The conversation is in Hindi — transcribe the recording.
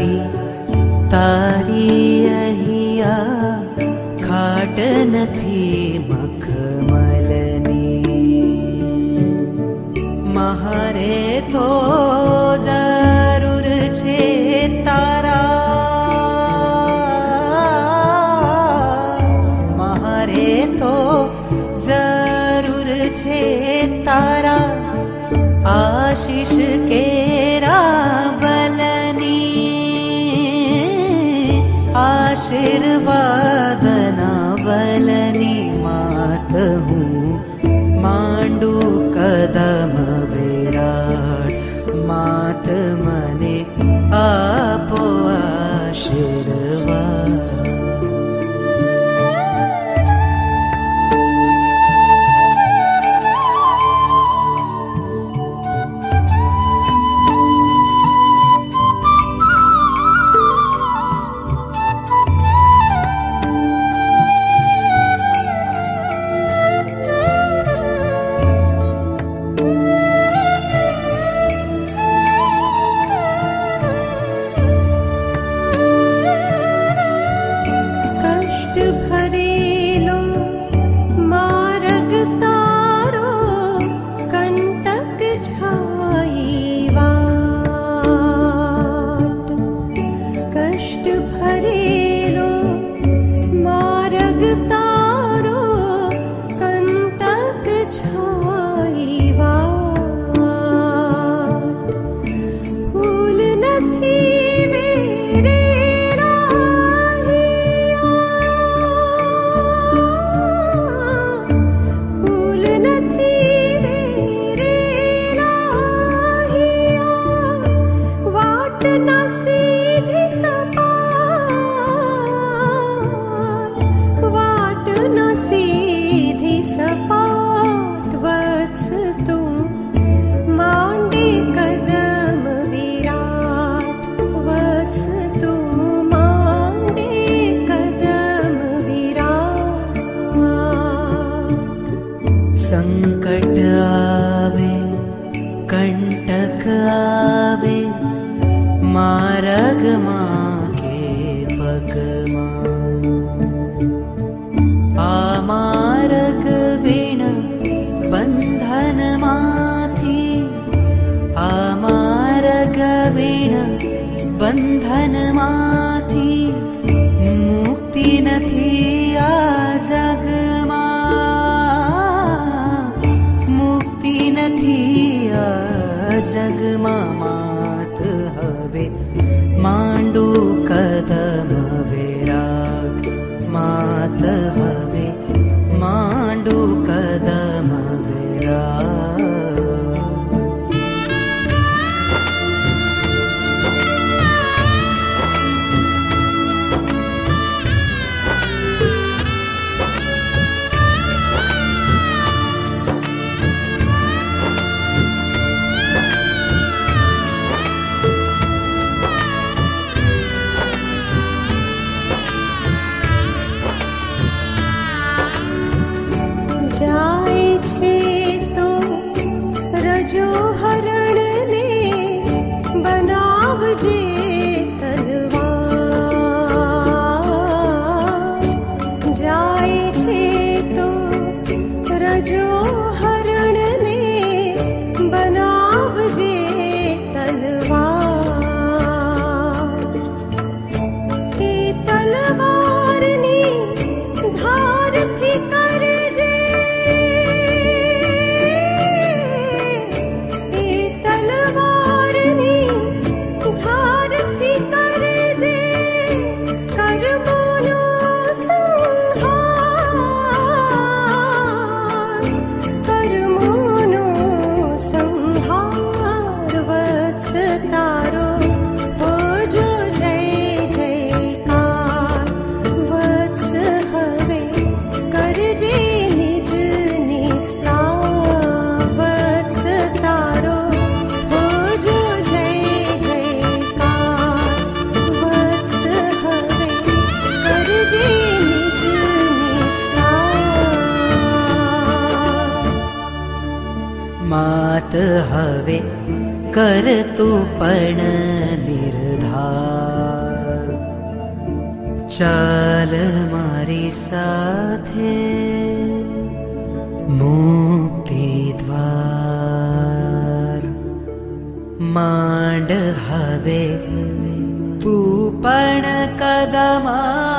साची तारी अहिया खाट नथी मखमलनी। महारे तो जरूर छे तारा, महारे तो जरूर छे तारा आशीष केरा बलनी। आशीर्वादना बलनी मात हूँ मांडू कदम विराट। मात मने आपो आशीर्वाद। संकट आवे कंटक आवे मार्ग मां के पग मां। आ मार्ग वीण बंधन माथी, आ मार्ग वीण बंधन माथी मुक्ति नथी आ जग मां। जग मात हवे मांडू कदम विराट। मात हवे मांडू कदम विराट। मात हवे कर तू पण निर्धार। ચાલ મારી સાથે મુક્તિ દ્વાર માંડ હવે તું પણ કદમ